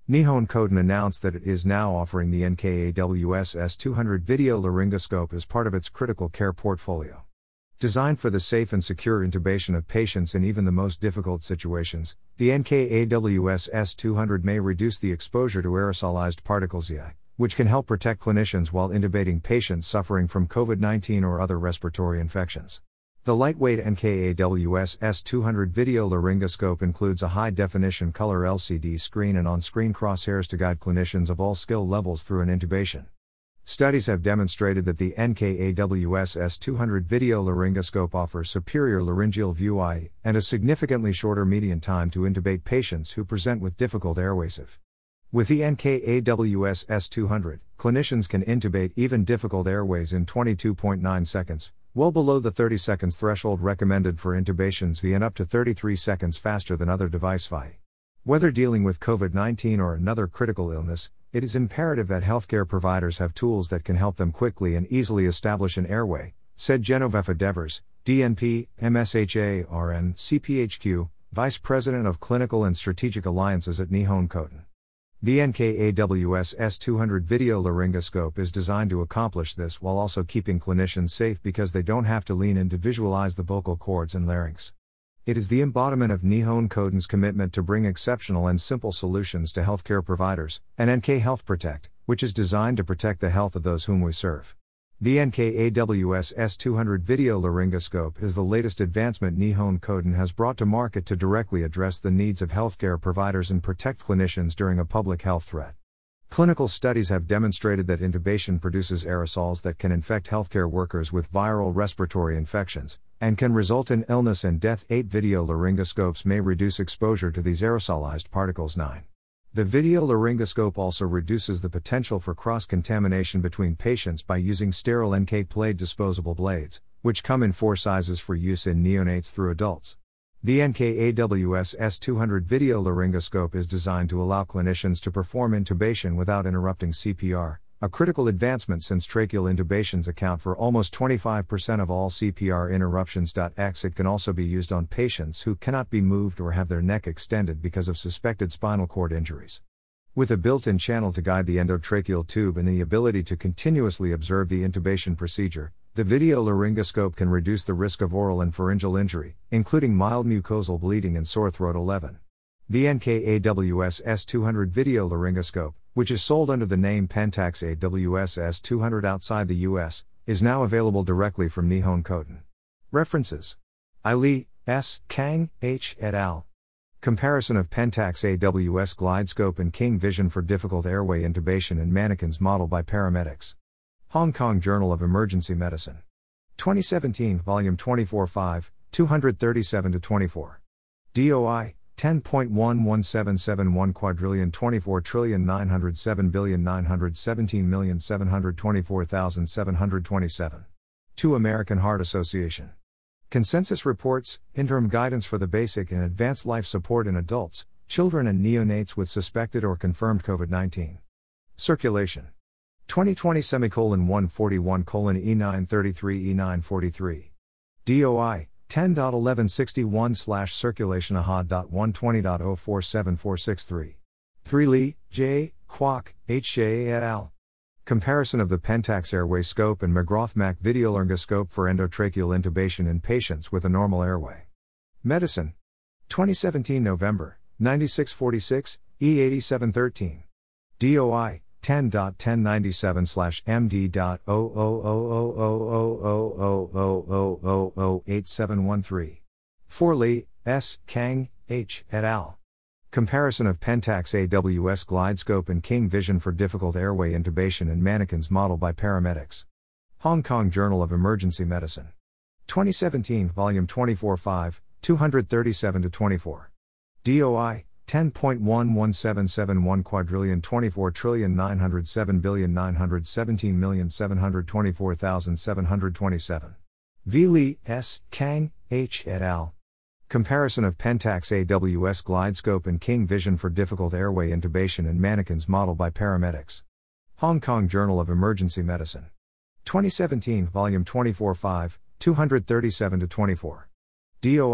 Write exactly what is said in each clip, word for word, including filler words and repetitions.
Nihon Kohden announced that it is now offering the N K A W S S two hundred video laryngoscope as part of its critical care portfolio. Designed for the safe and secure intubation of patients in even the most difficult situations, the N K A W S S two hundred may reduce the exposure to aerosolized particles E I, which can help protect clinicians while intubating patients suffering from COVID nineteen or other respiratory infections. The lightweight N K A W S S two hundred video laryngoscope includes a high-definition color L C D screen and on-screen crosshairs to guide clinicians of all skill levels through an intubation. Studies have demonstrated that the N K A W S S two hundred video laryngoscope offers superior laryngeal view I E and a significantly shorter median time to intubate patients who present with difficult airways. With the N K A W S S two hundred, clinicians can intubate even difficult airways in twenty-two point nine seconds, well below the thirty seconds threshold recommended for intubations via and up to thirty-three seconds faster than other device V I. Whether dealing with COVID nineteen or another critical illness, it is imperative that healthcare providers have tools that can help them quickly and easily establish an airway, said Genovefa Devers, D N P, M S H A R N, C P H Q, Vice President of Clinical and Strategic Alliances at Nihon Kohden. The N K A W S S two hundred video laryngoscope is designed to accomplish this while also keeping clinicians safe because they don't have to lean in to visualize the vocal cords and larynx. It is the embodiment of Nihon Kohden's commitment to bring exceptional and simple solutions to healthcare providers, and N K Health Protect, which is designed to protect the health of those whom we serve. The N K A W S S two hundred video laryngoscope is the latest advancement Nihon Kohden has brought to market to directly address the needs of healthcare providers and protect clinicians during a public health threat. Clinical studies have demonstrated that intubation produces aerosols that can infect healthcare workers with viral respiratory infections, and can result in illness and death. Eight video laryngoscopes may reduce exposure to these aerosolized particles. nine. The video laryngoscope also reduces the potential for cross-contamination between patients by using sterile N K-plate disposable blades, which come in four sizes for use in neonates through adults. The N K A W S S two hundred video laryngoscope is designed to allow clinicians to perform intubation without interrupting C P R, a critical advancement since tracheal intubations account for almost twenty-five percent of all C P R interruptions. X It can also be used on patients who cannot be moved or have their neck extended because of suspected spinal cord injuries. With a built-in channel to guide the endotracheal tube and the ability to continuously observe the intubation procedure, the video laryngoscope can reduce the risk of oral and pharyngeal injury, including mild mucosal bleeding and sore throat. eleven. The N K A W S S two hundred video laryngoscope, which is sold under the name Pentax A W S S two hundred outside the U S, is now available directly from Nihon Kohden. References: Li, S., Kang, H. et al. Comparison of Pentax A W S GlideScope and King Vision for difficult airway intubation in mannequins model by paramedics. Hong Kong Journal of Emergency Medicine. twenty seventeen, volume twenty-four five, two thirty-seven to twenty-four. D O I ten point one one seven seven one quadrillion twenty-four trillion nine hundred seven billion nine hundred seventeen million seven hundred twenty-four thousand seven hundred twenty-seven. two American Heart Association. Consensus Reports, Interim Guidance for the Basic and Advanced Life Support in Adults, Children and Neonates with Suspected or Confirmed COVID nineteen. Circulation. twenty twenty one forty-one E nine thirty-three E nine forty-three. D O I ten point eleven sixty-one slash circulation A H A dot one twenty dot oh four seven four six three. three Lee, J., Kwok, H. J. et al. Comparison of the Pentax Airway Scope and McGrath-Mack Video Laryngoscope for endotracheal intubation in patients with a normal airway. Medicine. twenty seventeen November, ninety-six forty-six, E eighty-seven thirteen. D O I ten point ten ninety-seven slash M D dot zero zero zero zero zero zero zero zero zero eight seven one three. four Lee, S., Kang, H. et al. Comparison of Pentax A W S GlideScope and King Vision for difficult airway intubation in mannequins model by paramedics. Hong Kong Journal of Emergency Medicine. twenty seventeen, volume twenty-four five, two thirty-seven to twenty-four. D O I ten point one one seven seven one quadrillion twenty-four trillion nine hundred seven billion nine hundred seventeen million seven hundred twenty-four thousand seven hundred twenty-seven. V. Lee, S., Kang, H. et al. Comparison of Pentax A W S GlideScope and King Vision for difficult airway intubation in mannequins model by paramedics. Hong Kong Journal of Emergency Medicine. twenty seventeen, volume twenty-four five, two thirty-seven to twenty-four. D O I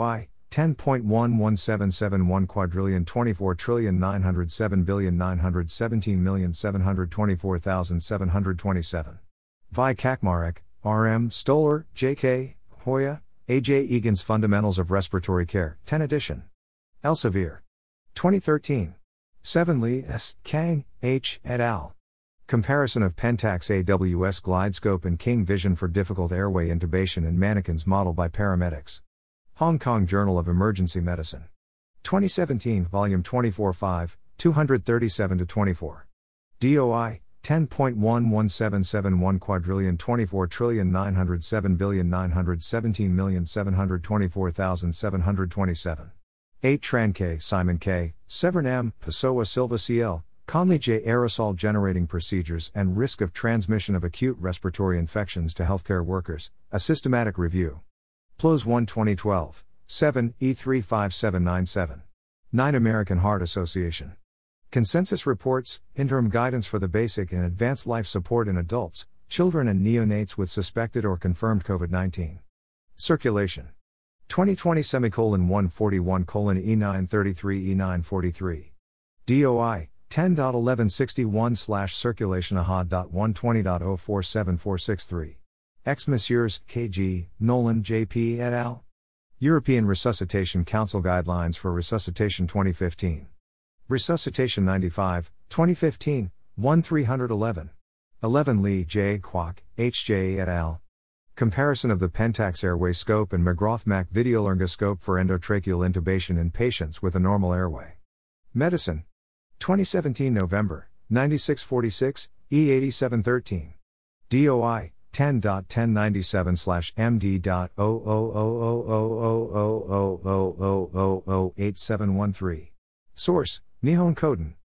ten point one one seven seven one quadrillion twenty-four trillion nine hundred seven billion nine hundred seventeen million seven hundred twenty-four thousand seven hundred twenty-seven. Vi Kakmarek, R M Stoller, J K, Hoya, A J Egan's Fundamentals of Respiratory Care, tenth edition. Elsevier. twenty thirteen. seven Lee, S. Kang, H. et al. Comparison of Pentax A W S GlideScope and King Vision for difficult airway intubation in mannequins modeled by paramedics. Hong Kong Journal of Emergency Medicine. twenty seventeen, Volume twenty-four five, two thirty-seven to twenty-four. D O I, ten point one one seven seven one quadrillion twenty-four trillion nine hundred seven billion nine hundred seventeen million seven hundred twenty-four thousand seven hundred twenty-seven. eight Tran K, Simon K, Severn M, Pessoa Silva C L, Conley J. Aerosol Generating Procedures and Risk of Transmission of Acute Respiratory Infections to Healthcare Workers, a Systematic Review. P L O S one twenty twelve, seven E three five seven nine seven. nine American Heart Association. Consensus Reports, Interim Guidance for the Basic and Advanced Life Support in Adults, Children and Neonates with Suspected or Confirmed COVID nineteen. Circulation. twenty twenty one forty-one E nine thirty-three E nine forty-three. D O I, ten point eleven sixty-one slash circulation A H A dot one twenty dot zero four seven four six three. Ex Messrs. K G, Nolan J P et al. European Resuscitation Council Guidelines for Resuscitation twenty fifteen. Resuscitation ninety-five, twenty fifteen, one three eleven. eleven Lee J. Kwok, H J et al. Comparison of the Pentax Airway Scope and McGrath-Mack Videolaryngoscope for endotracheal intubation in patients with a normal airway. Medicine. twenty seventeen November, ninety-six forty-six, E eighty-seven thirteen. D O I, ten point ten ninety-seven slash M D dot zero zero zero zero zero zero zero zero zero zero eight seven one three. Source, Nihon Koden.